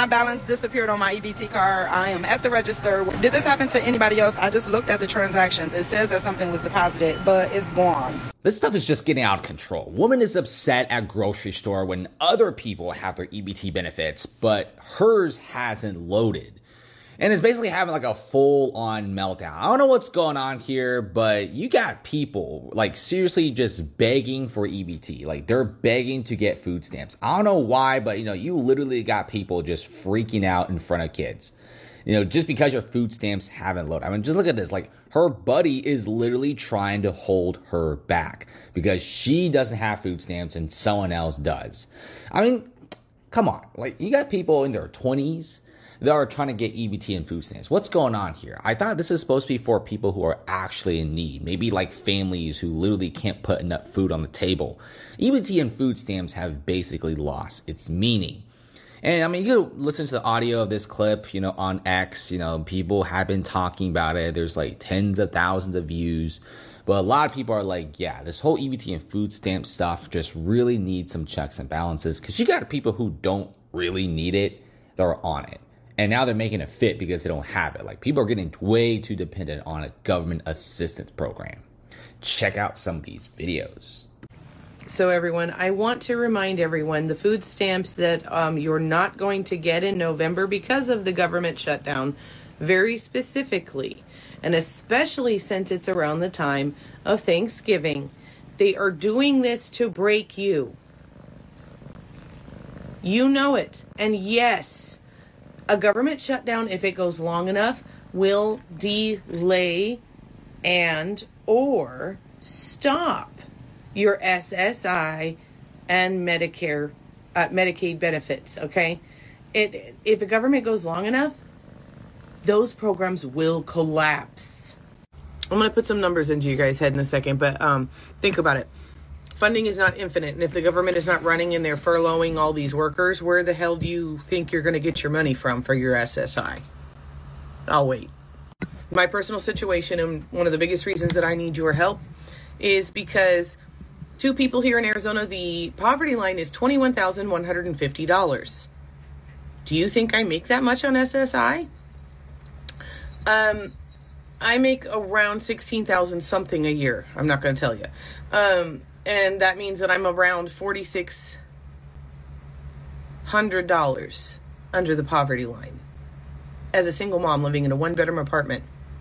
My balance disappeared on my EBT card. I am at the register. Did this happen to anybody else? I just looked at the transactions. It says that something was deposited, but it's gone. This stuff is just getting out of control. Woman is upset at grocery store when other people have their EBT benefits, but hers hasn't loaded. And it's basically having like a full-on meltdown. I don't know what's going on here, but you got people like seriously just begging for EBT. Like they're begging to get food stamps. I don't know why, but you literally got people just freaking out in front of kids. Just because your food stamps haven't loaded. I mean, just look at this. Like her buddy is literally trying to hold her back because she doesn't have food stamps and someone else does. I mean, come on. Like you got people in their 20s that are trying to get EBT and food stamps. What's going on here? I thought this is supposed to be for people who are actually in need. Maybe like families who literally can't put enough food on the table. EBT and food stamps have basically lost its meaning. And I mean, you can listen to the audio of this clip, on X, people have been talking about it. There's like tens of thousands of views. But a lot of people are like, yeah, this whole EBT and food stamp stuff just really needs some checks and balances. Because you got people who don't really need it, that are on it. And now they're making it fit because they don't have it. Like people are getting way too dependent on a government assistance program. Check out some of these videos. So everyone, I want to remind everyone the food stamps that you're not going to get in November because of the government shutdown, very specifically, and especially since it's around the time of Thanksgiving, they are doing this to break you. You know it. And yes, a government shutdown, if it goes long enough, will delay and or stop your SSI and Medicaid benefits, okay? If the government goes long enough, those programs will collapse. I'm going to put some numbers into you guys' head in a second, but think about it. Funding is not infinite, and if the government is not running and they're furloughing all these workers, where the hell do you think you're going to get your money from for your SSI? I'll wait. My personal situation, and one of the biggest reasons that I need your help, is because two people here in Arizona, the poverty line is $21,150. Do you think I make that much on SSI? I make around $16,000 something a year. I'm not going to tell you. And that means that I'm around $4,600 under the poverty line as a single mom living in a one-bedroom apartment.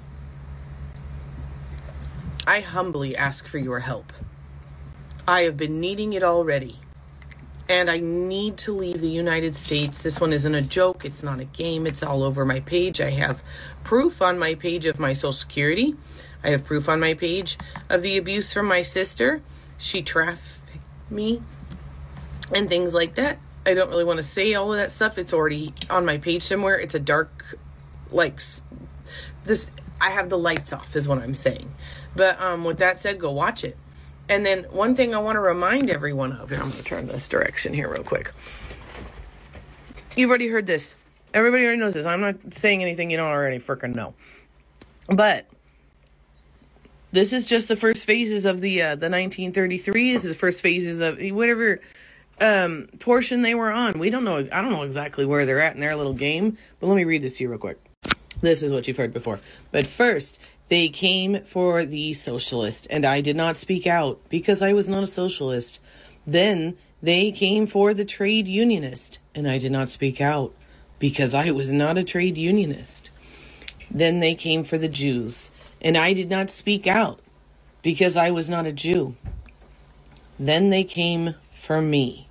I humbly ask for your help. I have been needing it already. And I need to leave the United States. This one isn't a joke. It's not a game. It's all over my page. I have proof on my page of my Social Security. I have proof on my page of the abuse from my sister. She trafficked me and things like that. I don't really want to say all of that stuff. It's already on my page somewhere. It's a dark, this. I have the lights off is what I'm saying. But with that said, go watch it. And then one thing I want to remind everyone of, here, I'm going to turn this direction here real quick. You've already heard this. Everybody already knows this. I'm not saying anything you don't already freaking know. But this is just the first phases of the 1933. This is the first phases of whatever portion they were on. We don't know. I don't know exactly where they're at in their little game. But let me read this to you real quick. This is what you've heard before. But first, they came for the socialist, and I did not speak out because I was not a socialist. Then they came for the trade unionist, and I did not speak out because I was not a trade unionist. Then they came for the Jews, and I did not speak out because I was not a Jew. Then they came for me,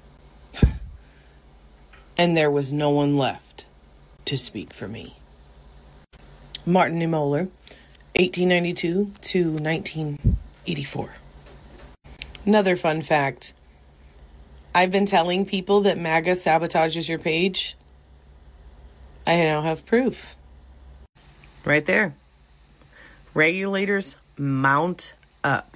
and there was no one left to speak for me. Martin Niemöller, 1892 to 1984. Another fun fact. I've been telling people that MAGA sabotages your page. I now have proof. Right there. Regulators mount up.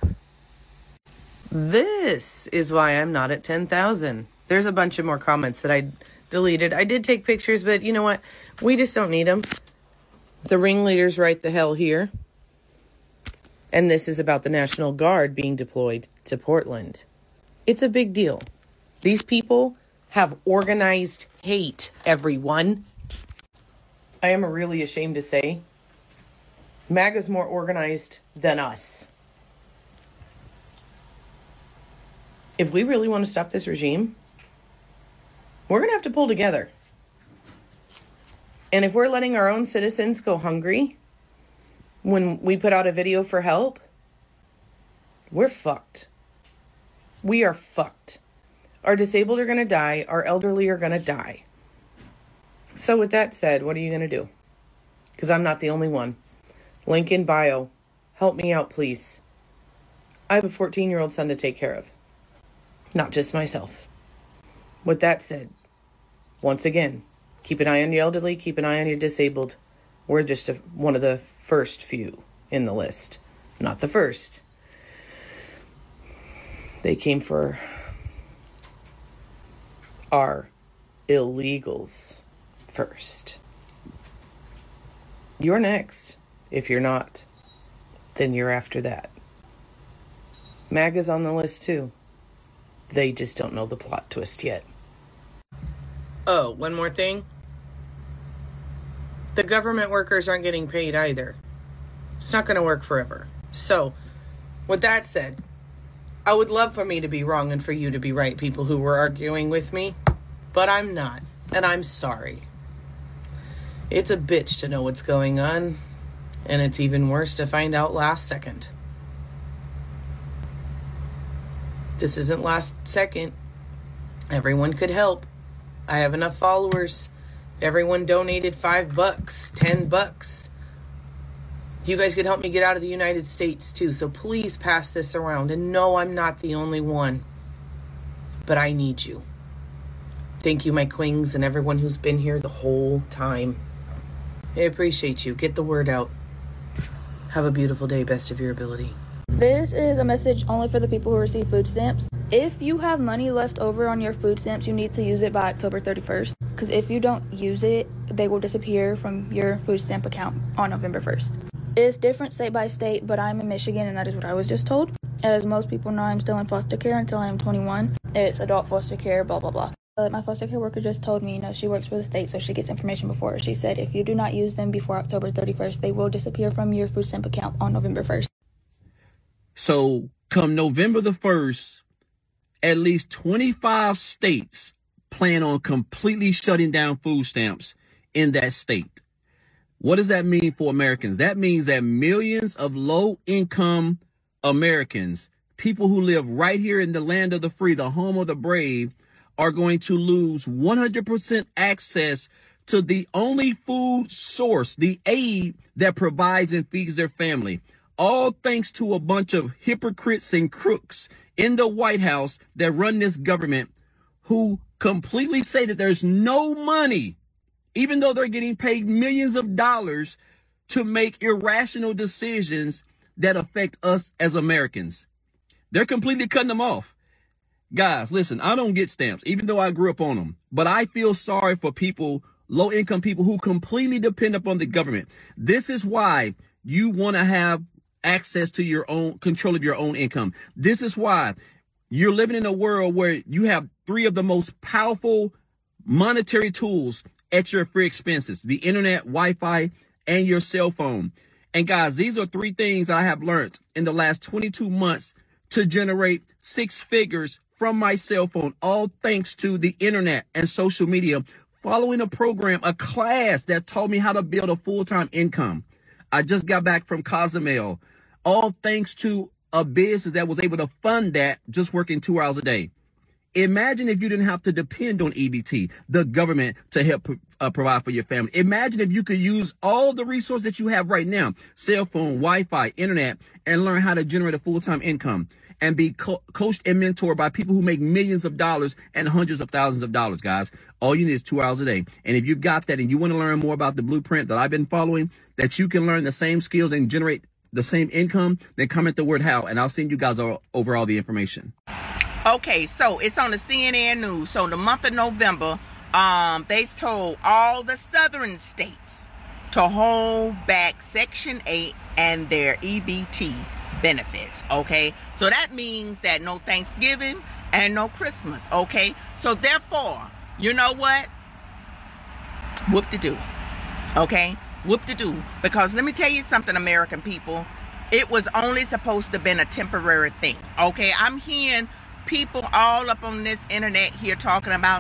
This is why I'm not at 10,000. There's a bunch of more comments that I deleted. I did take pictures, but you know what? We just don't need them. The ringleader's right the hell here. And this is about the National Guard being deployed to Portland. It's a big deal. These people have organized hate, everyone. I am really ashamed to say, MAGA's more organized than us. If we really want to stop this regime, we're going to have to pull together. And if we're letting our own citizens go hungry when we put out a video for help, we're fucked. We are fucked. Our disabled are going to die. Our elderly are going to die. So with that said, what are you going to do? Because I'm not the only one. Link in bio. Help me out, please. I have a 14-year-old son to take care of. Not just myself. With that said, once again, keep an eye on your elderly, keep an eye on your disabled. We're just one of the first few in the list. Not the first. They came for our illegals first. You're next. If you're not, then you're after that. MAGA's on the list too. They just don't know the plot twist yet. Oh, one more thing. The government workers aren't getting paid either. It's not going to work forever. So, with that said, I would love for me to be wrong and for you to be right, people who were arguing with me. But I'm not. And I'm sorry. It's a bitch to know what's going on. And it's even worse to find out last second. This isn't last second. Everyone could help. I have enough followers. Everyone donated $5, $10. You guys could help me get out of the United States too. So please pass this around. And no, I'm not the only one. But I need you. Thank you, my queens, and everyone who's been here the whole time. I appreciate you. Get the word out. Have a beautiful day, best of your ability. This is a message only for the people who receive food stamps. If you have money left over on your food stamps, you need to use it by October 31st. Because if you don't use it, they will disappear from your food stamp account on November 1st. It's different state by state, but I'm in Michigan, and that is what I was just told. As most people know, I'm still in foster care until I am 21. It's adult foster care, blah, blah, blah. But my foster care worker just told me, she works for the state, so she gets information before her. She said if you do not use them before October 31st, they will disappear from your food stamp account on November 1st. So come November the 1st, at least 25 states plan on completely shutting down food stamps in that state. What does that mean for Americans? That means that millions of low-income Americans, people who live right here in the land of the free, the home of the brave, are going to lose 100% access to the only food source, the aid that provides and feeds their family. All thanks to a bunch of hypocrites and crooks in the White House that run this government who completely say that there's no money, even though they're getting paid millions of dollars to make irrational decisions that affect us as Americans. They're completely cutting them off. Guys, listen, I don't get stamps, even though I grew up on them. But I feel sorry for people, low-income people who completely depend upon the government. This is why you want to have access to your own control of your own income. This is why you're living in a world where you have three of the most powerful monetary tools at your free expenses: the internet, Wi-Fi, and your cell phone. And guys, these are three things I have learned in the last 22 months to generate 6 figures from my cell phone, all thanks to the internet and social media, following a program, a class that taught me how to build a full-time income. I just got back from Cozumel, all thanks to a business that was able to fund that just working 2 hours a day. Imagine if you didn't have to depend on EBT, the government, to help provide for your family. Imagine if you could use all the resources that you have right now, cell phone, Wi-Fi, internet, and learn how to generate a full-time income and be coached and mentored by people who make millions of dollars and hundreds of thousands of dollars, guys. All you need is 2 hours a day. And if you've got that and you want to learn more about the blueprint that I've been following, that you can learn the same skills and generate the same income, then comment the word how, and I'll send you guys over all the information. Okay, so it's on the CNN News. So the month of November, they told all the southern states to hold back Section 8 and their EBT benefits. Okay, so that means that no Thanksgiving, and no Christmas, okay? So therefore, you know what? Whoop-de-doo, okay? Whoop-de-doo. Because let me tell you something, American people. It was only supposed to have been a temporary thing, okay? I'm hearing people all up on this internet here talking about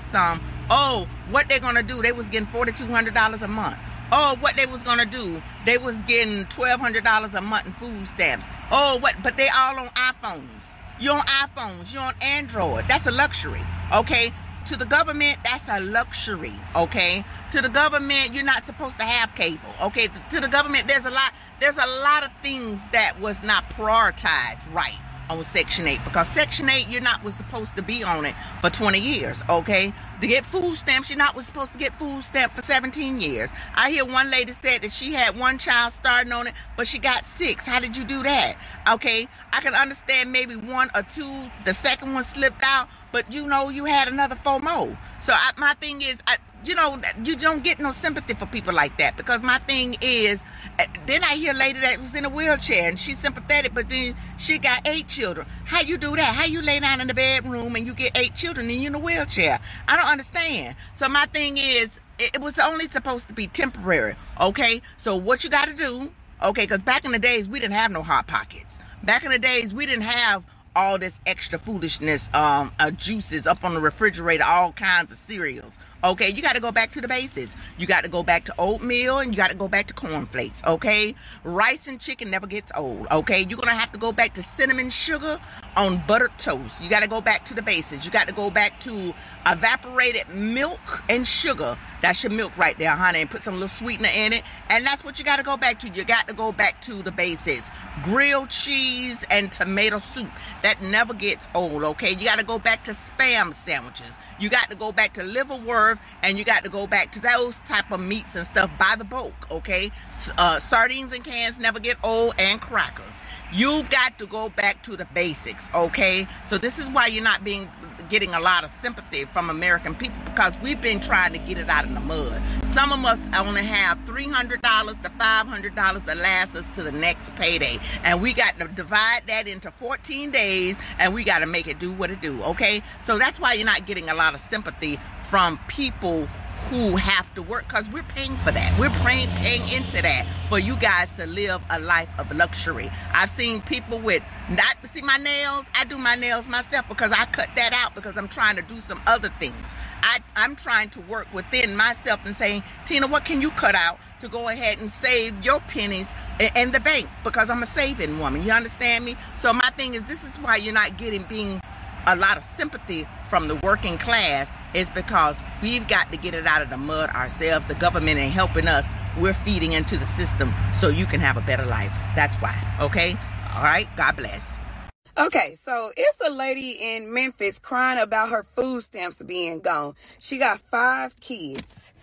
what they're going to do. They was getting $4,200 a month. Oh, what they was going to do. They was getting $1,200 a month in food stamps. But they all on iPhones. You're on iPhones. You're on Android. That's a luxury, okay? To the government, that's a luxury, okay? To the government, you're not supposed to have cable, okay? To the government, there's a lot of things that was not prioritized right on Section 8, because Section 8, you're not was supposed to be on it for 20 years, okay? To get food stamps, you're not was supposed to get food stamps for 17 years. I hear one lady said that she had one child starting on it, but she got 6. How did you do that? Okay, I can understand maybe 1 or 2, the second one slipped out, but you had another 4 more. So my thing is, you don't get no sympathy for people like that, because my thing is, then I hear a lady that was in a wheelchair and she's sympathetic, but then she got 8 children. How you do that? How you lay down in the bedroom and you get 8 children and you're in a wheelchair? I don't understand. So my thing is, it was only supposed to be temporary, okay? So what you got to do, okay, because back in the days, we didn't have no Hot Pockets. Back in the days, we didn't have all this extra foolishness, juices up on the refrigerator, all kinds of cereals. Okay, you got to go back to the basics. You got to go back to oatmeal and you got to go back to cornflakes, okay? Rice and chicken never gets old, okay? You're going to have to go back to cinnamon sugar on buttered toast. You got to go back to the basics. You got to go back to evaporated milk and sugar. That's your milk right there, honey, and put some little sweetener in it. And that's what you got to go back to. You got to go back to the basics. Grilled cheese and tomato soup. That never gets old, okay? You got to go back to Spam sandwiches. You got to go back to liverwurst, and you got to go back to those type of meats and stuff by the bulk, okay? Sardines and cans never get old, and crackers. You've got to go back to the basics, okay? So this is why you're not getting a lot of sympathy from American people, because we've been trying to get it out of the mud. Some of us only have $300 to $500 to last us to the next payday. And we got to divide that into 14 days, and we got to make it do what it do, okay? So that's why you're not getting a lot of sympathy from people who have to work, because we're paying for that. We're paying into that for you guys to live a life of luxury. I've seen people see my nails. I do my nails myself because I cut that out because I'm trying to do some other things. I'm trying to work within myself and saying, Tina, what can you cut out to go ahead and save your pennies in the bank? Because I'm a saving woman. You understand me? So my thing is, this is why you're not being a lot of sympathy from the working class, is because we've got to get it out of the mud ourselves. The government ain't helping us. We're feeding into the system so you can have a better life. That's why. Okay? All right? God bless. Okay, so it's a lady in Memphis crying about her food stamps being gone. She got 5 kids.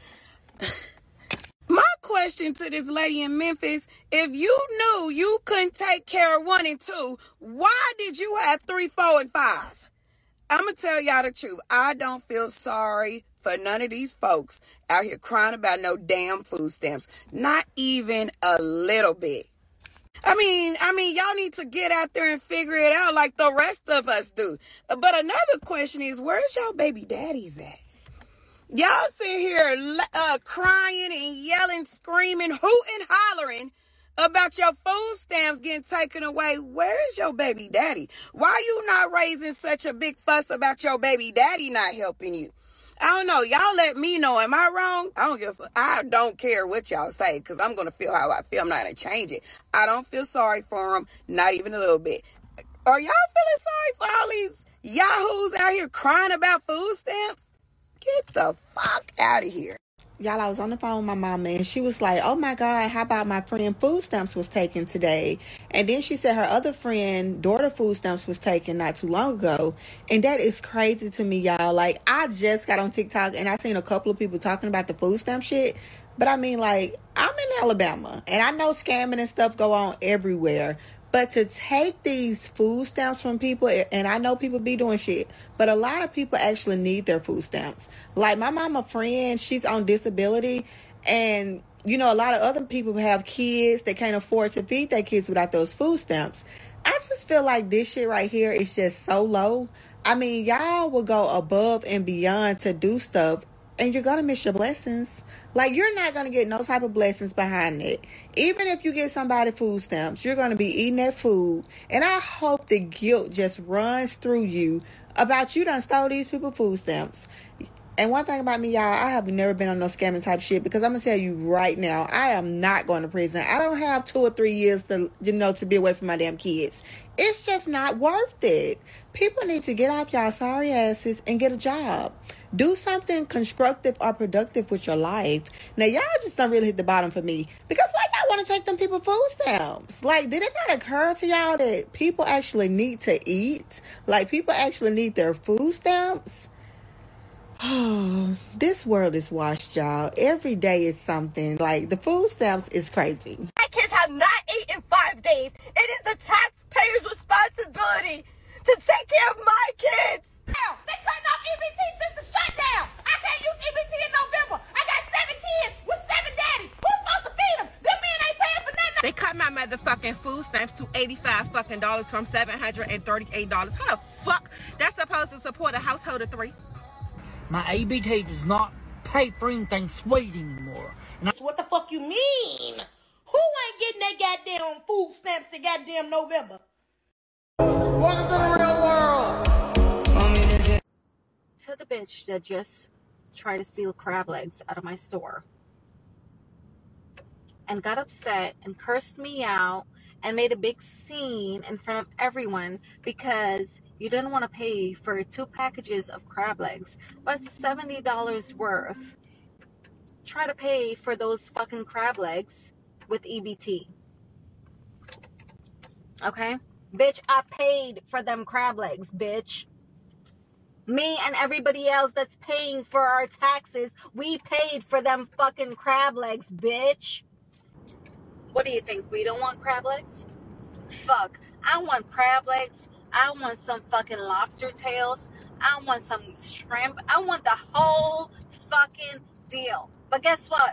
My question to this lady in Memphis, if you knew you couldn't take care of 1 and 2, why did you have 3, 4, and 5? I'm going to tell y'all the truth. I don't feel sorry for none of these folks out here crying about no damn food stamps. Not even a little bit. I mean, y'all need to get out there and figure it out like the rest of us do. But another question is, where's y'all baby daddies at? Y'all sit here crying and yelling, screaming, hooting, hollering about your food stamps getting taken away. Where's your baby daddy? Why you not raising such a big fuss about your baby daddy not helping you? I don't know. Y'all let me know. Am I wrong? I don't care what y'all say, because I'm going to feel how I feel. I'm not going to change it. I don't feel sorry for them. Not even a little bit. Are y'all feeling sorry for all these yahoos out here crying about food stamps? Get the fuck out of here. Y'all, I was on the phone with my mama, and she was like, oh my God, how about my friend food stamps was taken today? And then she said her other friend, daughter food stamps was taken not too long ago. And that is crazy to me, y'all. Like, I just got on TikTok, and I seen a couple of people talking about the food stamp shit. But I mean, like, I'm in Alabama, and I know scamming and stuff go on everywhere. But to take these food stamps from people, and I know people be doing shit, but a lot of people actually need their food stamps. Like my mama friend, she's on disability, and you know, a lot of other people have kids that can't afford to feed their kids without those food stamps. I just feel like this shit right here is just so low. I mean, y'all will go above and beyond to do stuff, and you're going to miss your blessings. Like, you're not going to get no type of blessings behind it. Even if you get somebody food stamps, you're going to be eating that food. And I hope the guilt just runs through you about you done stole these people food stamps. And one thing about me, y'all, I have never been on no scamming type shit, because I'm going to tell you right now, I am not going to prison. I don't have 2 or 3 years to be away from my damn kids. It's just not worth it. People need to get off y'all sorry asses and get a job. Do something constructive or productive with your life. Now, y'all just don't really hit the bottom for me. Because why y'all want to take them people food stamps? Like, did it not occur to y'all that people actually need to eat? Like, people actually need their food stamps? Oh, this world is washed, y'all. Every day is something. Like, the food stamps is crazy. My kids have not eaten in 5 days. It is the taxpayer's responsibility to take care of my kids. They cutting off EBT since the shutdown. I can't use EBT in November. I got 7 kids with 7 daddies. Who's supposed to feed them? Them men ain't paying for nothing. They cut my motherfucking food stamps to $85 from $738. How the fuck that's supposed to support a household of 3? My EBT does not pay for anything sweet anymore. What the fuck you mean? Who ain't getting that goddamn food stamps in goddamn November? Welcome to the real world. To the bitch that just tried to steal crab legs out of my store and got upset and cursed me out and made a big scene in front of everyone because you didn't want to pay for 2 packages of crab legs, but $70 worth. Try to pay for those fucking crab legs with EBT. Okay? Bitch, I paid for them crab legs, bitch. Me and everybody else that's paying for our taxes, we paid for them fucking crab legs, bitch. What do you think? We don't want crab legs? Fuck. I want crab legs. I want some fucking lobster tails. I want some shrimp. I want the whole fucking deal. But guess what?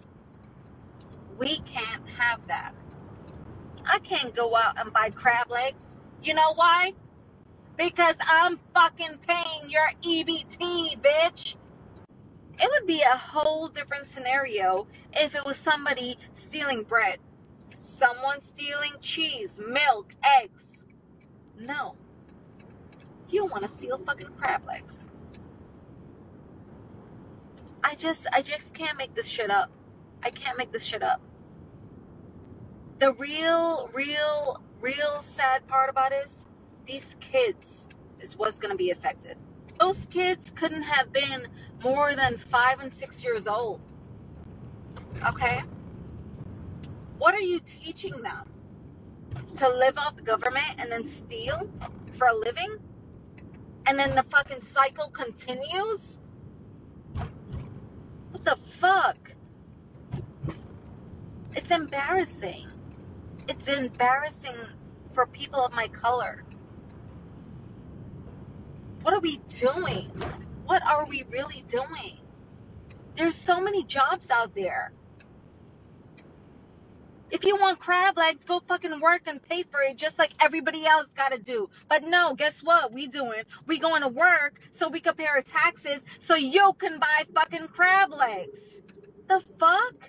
We can't have that. I can't go out and buy crab legs. You know why? Because I'm fucking paying your EBT, bitch. It would be a whole different scenario if it was somebody stealing bread. Someone stealing cheese, milk, eggs. No. You want to steal fucking crab legs. I just can't make this shit up. I can't make this shit up. The real sad part about it is these kids is what's going to be affected. Those kids couldn't have been more than 5 and 6 years old. Okay? What are you teaching them? To live off the government and then steal for a living? And then the fucking cycle continues? What the fuck? It's embarrassing. It's embarrassing for people of my color. What are we doing? What are we really doing? There's so many jobs out there. If you want crab legs, go fucking work and pay for it just like everybody else gotta do. But no, guess what we doing? We going to work so we can pay our taxes so you can buy fucking crab legs. The fuck?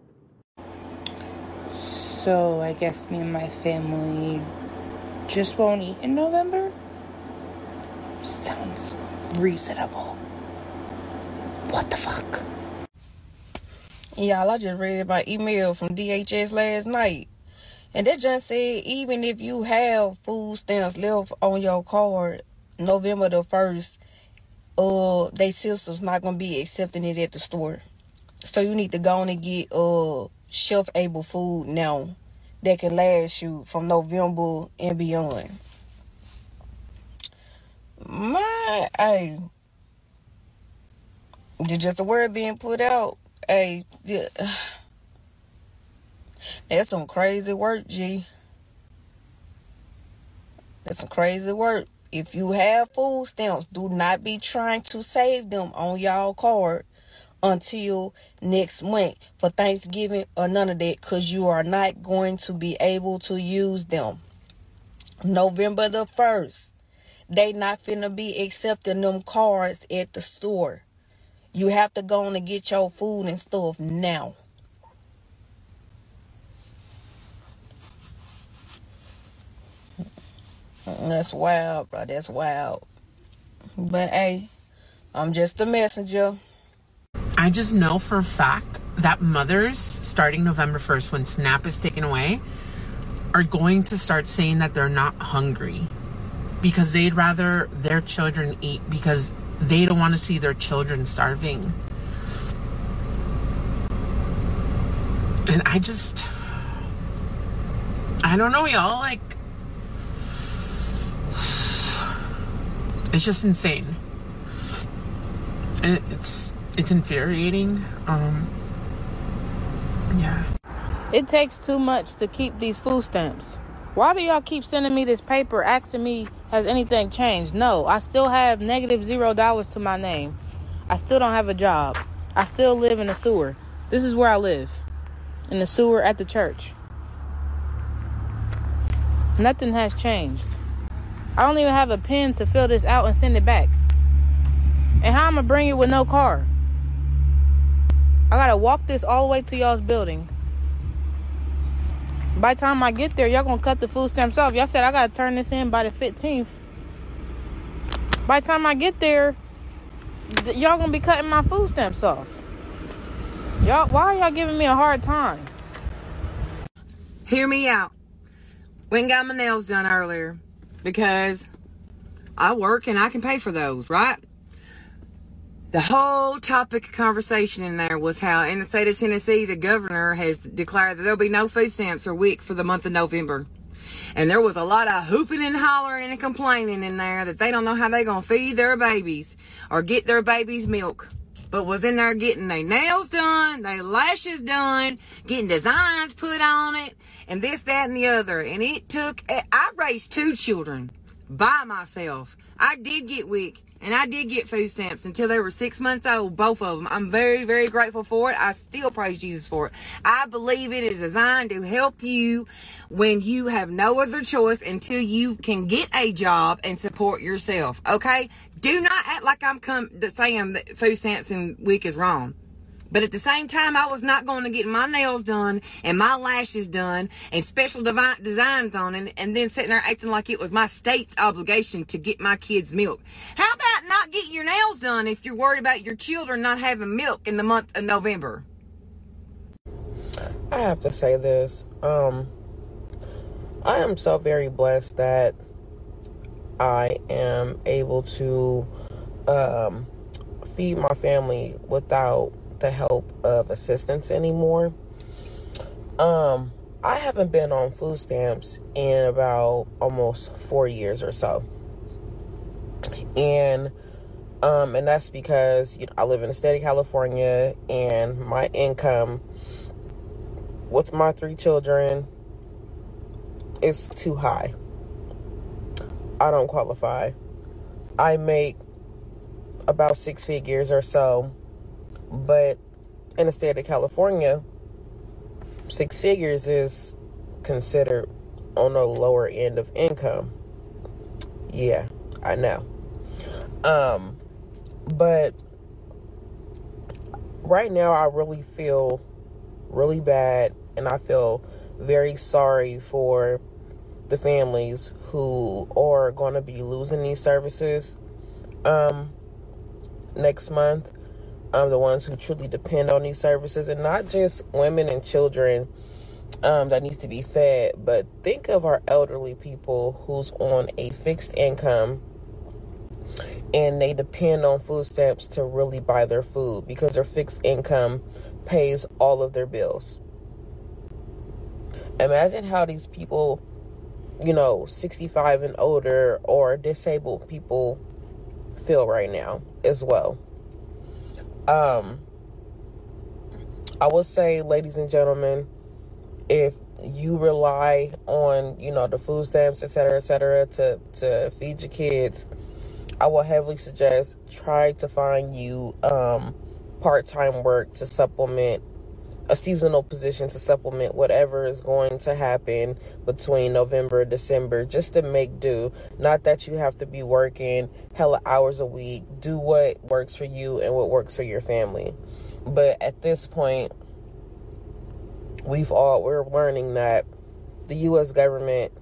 So I guess me and my family just won't eat in November? Sounds reasonable. What the fuck? Y'all, I just read my email from DHS last night. And that just said even if you have food stamps left on your card November the 1st, they system's not going to be accepting it at the store. So you need to go on and get shelf-able food now that can last you from November and beyond. Just a word being put out. Hey, yeah. That's some crazy work, G. That's some crazy work. If you have food stamps, do not be trying to save them on y'all card until next month for Thanksgiving or none of that, because you are not going to be able to use them. November the 1st. They not finna be accepting them cards at the store. You have to go on and get your food and stuff now. That's wild, bro. That's wild. But hey, I'm just a messenger. I just know for a fact that mothers, starting November 1st, when SNAP is taken away, are going to start saying that they're not hungry because they'd rather their children eat because they don't want to see their children starving. And I don't know, y'all, like, it's just insane. It's infuriating. Yeah. It takes too much to keep these food stamps. Why do y'all keep sending me this paper asking me, has anything changed? No, I still have -$0 to my name. I still don't have a job. I still live in the sewer. This is where I live. In the sewer at the church. Nothing has changed. I don't even have a pen to fill this out and send it back. And how I'm gonna bring it with no car? I gotta walk this all the way to y'all's building. By the time I get there, y'all gonna cut the food stamps off. Y'all said I gotta turn this in by the 15th. By the time I get there, y'all gonna be cutting my food stamps off. Y'all, why are y'all giving me a hard time? Hear me out. Went and got my nails done earlier because I work and I can pay for those, right? The whole topic of conversation in there was how in the state of Tennessee, the governor has declared that there'll be no food stamps or WIC for the month of November. And there was a lot of hooping and hollering and complaining in there that they don't know how they're going to feed their babies or get their babies milk. But was in there getting their nails done, their lashes done, getting designs put on it, and this, that, and the other. And I raised 2 children by myself. I did get WIC. And I did get food stamps until they were 6 months old, both of them. I'm very, very grateful for it. I still praise Jesus for it. I believe it is designed to help you when you have no other choice until you can get a job and support yourself, okay? Do not act like I'm saying that food stamps and WIC is wrong. But at the same time, I was not going to get my nails done and my lashes done and special designs on it and then sitting there acting like it was my state's obligation to get my kids milk. How about not get your nails done if you're worried about your children not having milk in the month of November? I have to say this. I am so very blessed that I am able to feed my family without the help of assistance anymore. I haven't been on food stamps in about almost 4 years or so. And that's because I live in the state of California and my income with my 3 children is too high. I don't qualify. I make about 6 figures or so. But in the state of California, 6 figures is considered on the lower end of income. Yeah, I know. But right now I really feel really bad and I feel very sorry for the families who are going to be losing these services next month. The ones who truly depend on these services, and not just women and children that needs to be fed, but think of our elderly people who's on a fixed income and they depend on food stamps to really buy their food because their fixed income pays all of their bills. Imagine how these people, 65 and older or disabled people feel right now as well. I will say, ladies and gentlemen, if you rely on, the food stamps, et cetera, to feed your kids, I will heavily suggest try to find you part-time work to supplement a seasonal position to supplement whatever is going to happen between November and December, just to make do. Not that you have to be working hella hours a week. Do what works for you and what works for your family. But at this point, we're learning that the U.S. government,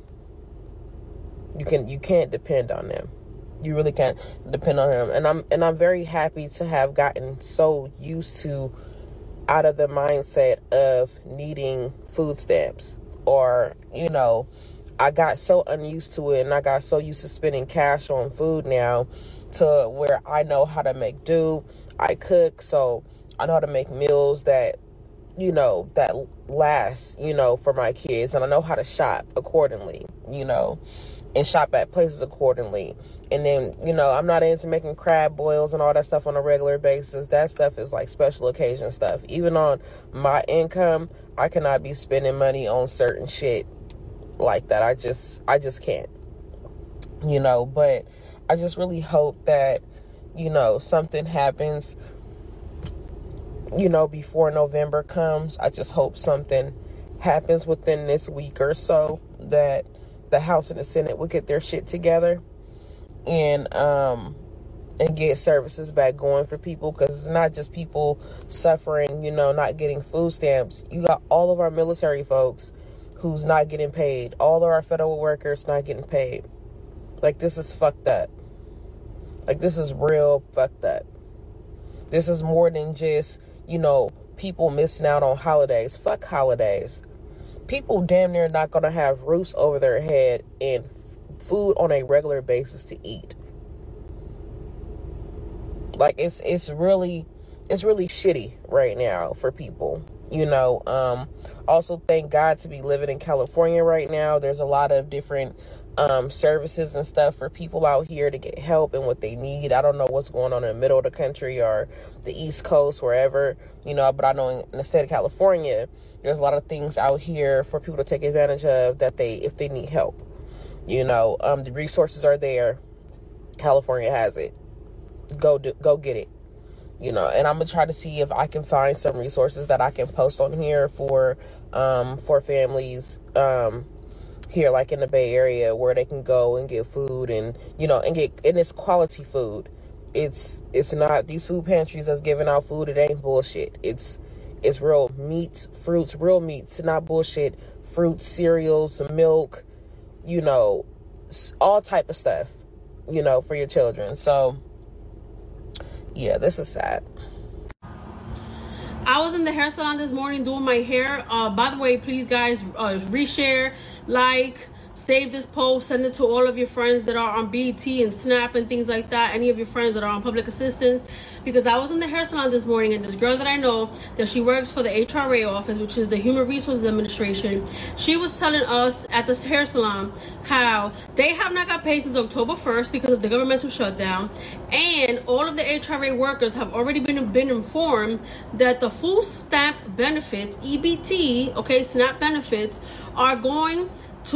you can't depend on them. You really can't depend on them. And I'm very happy to have gotten so used to, out of the mindset of needing food stamps, or, I got so unused to it, and I got so used to spending cash on food now, to where I know how to make do. I cook, so I know how to make meals that, that last, for my kids, and I know how to shop accordingly, and shop at places accordingly. And then, I'm not into making crab boils and all that stuff on a regular basis. That stuff is like special occasion stuff. Even on my income, I cannot be spending money on certain shit like that. I just can't, but I just really hope that, something happens, before November comes. I just hope something happens within this week or so, that the House and the Senate will get their shit together and get services back going for people, because it's not just people suffering, not getting food stamps. You got all of our military folks who's not getting paid, all of our federal workers not getting paid. Like, this is fucked up. Like, this is real fucked up. This is more than just, people missing out on holidays. Fuck holidays. People damn near not gonna have roofs over their head and food on a regular basis to eat. Like, it's really shitty right now for people. Also, thank God to be living in California right now. There's a lot of different services and stuff for people out here to get help and what they need. I don't know what's going on in the middle of the country or the East Coast, wherever, but I know in the state of California, there's a lot of things out here for people to take advantage of if they need help. The resources are there. California has it. Go get it. And I'm gonna try to see if I can find some resources that I can post on here for families here, like in the Bay Area, where they can go and get food and it's quality food. It's not these food pantries that's giving out food. It ain't bullshit. It's real meats, fruits, real meats, not bullshit. Fruits, cereals, milk, all type of stuff, for your children. So yeah, this is sad. I was in the hair salon this morning doing my hair. By the way, please guys, reshare, like, save this post, send it to all of your friends that are on BET and Snap and things like that. Any of your friends that are on public assistance. Because I was in the hair salon this morning, and this girl that I know, that she works for the HRA office, which is the Human Resources Administration, she was telling us at this hair salon how they have not got paid since October 1st because of the governmental shutdown, and all of the HRA workers have already been informed that the food stamp benefits, EBT, SNAP benefits, are going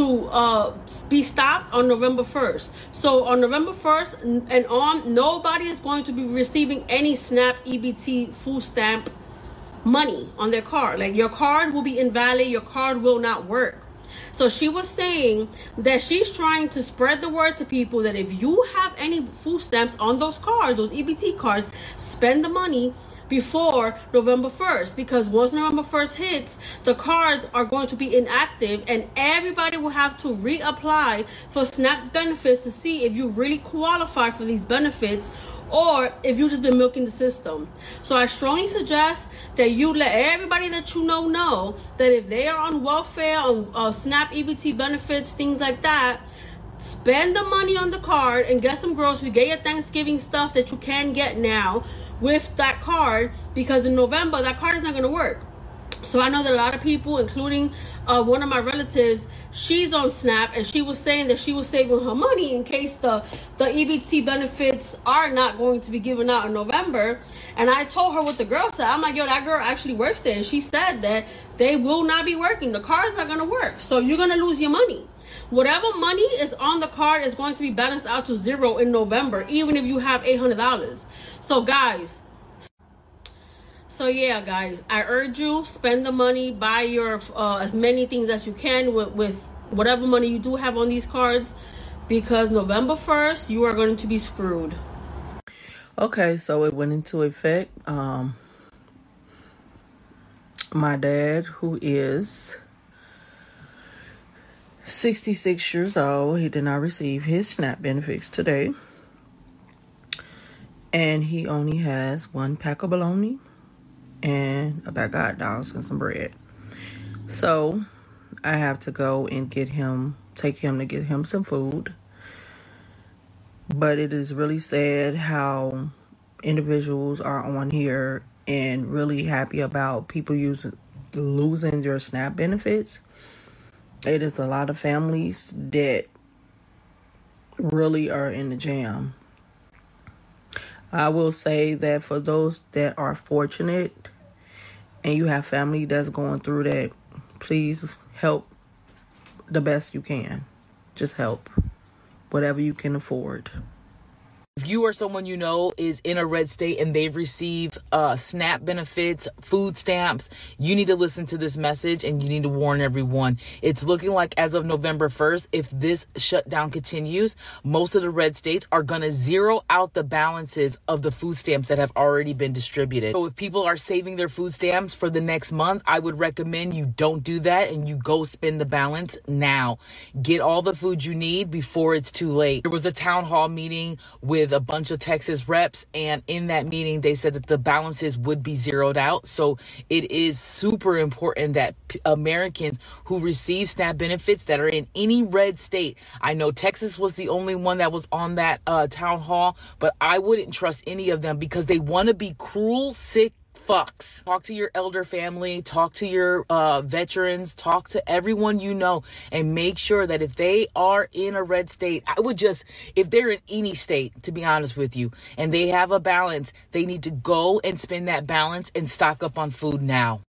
to be stopped on November 1st. So on November 1st and on, nobody is going to be receiving any SNAP EBT food stamp money on their card. Like, your card will be invalid, your card will not work. So she was saying that she's trying to spread the word to people that if you have any food stamps on those cards, those EBT cards, spend the money before November 1st, because once November 1st hits, the cards are going to be inactive and everybody will have to reapply for SNAP benefits to see if you really qualify for these benefits or if you've just been milking the system. So I strongly suggest that you let everybody that you know that if they are on welfare, on SNAP EBT benefits, things like that, spend the money on the card and get some groceries, get your Thanksgiving stuff that you can get now with that card, because in November that card is not going to work. So I know that a lot of people, including one of my relatives, she's on SNAP, and she was saying that she was saving her money in case the EBT benefits are not going to be given out in November. And I told her what the girl said. I'm like, yo, that girl actually works there, and she said that they will not be working. The cards are going to work, so you're going to lose your money. Whatever money is on the card is going to be balanced out to zero in November, even if you have $800. So guys, So yeah, guys, I urge you, spend the money, buy your as many things as you can with whatever money you do have on these cards, because November 1st, you are going to be screwed. Okay, so it went into effect. My dad, who is 66 years old, he did not receive his SNAP benefits today. And he only has 1 pack of bologna and a bag of hot dogs and some bread. So I have to go and take him to get him some food. But it is really sad how individuals are on here and really happy about people losing their SNAP benefits. It is a lot of families that really are in the jam. I will say that for those that are fortunate and you have family that's going through that, please help the best you can. Just help whatever you can afford. If you or someone you know is in a red state and they've received SNAP benefits, food stamps, you need to listen to this message and you need to warn everyone. It's looking like as of November 1st, if this shutdown continues, most of the red states are going to zero out the balances of the food stamps that have already been distributed. So if people are saving their food stamps for the next month, I would recommend you don't do that and you go spend the balance now. Get all the food you need before it's too late. There was a town hall meeting with a bunch of Texas reps, and in that meeting they said that the balances would be zeroed out. So it is super important that Americans who receive SNAP benefits that are in any red state, I know Texas was the only one that was on that town hall, but I wouldn't trust any of them because they want to be cruel, sick fucks. Talk to your elder family, talk to your veterans, talk to everyone you know, and make sure that if they are in a red state, if they're in any state, to be honest with you, and they have a balance, they need to go and spend that balance and stock up on food now.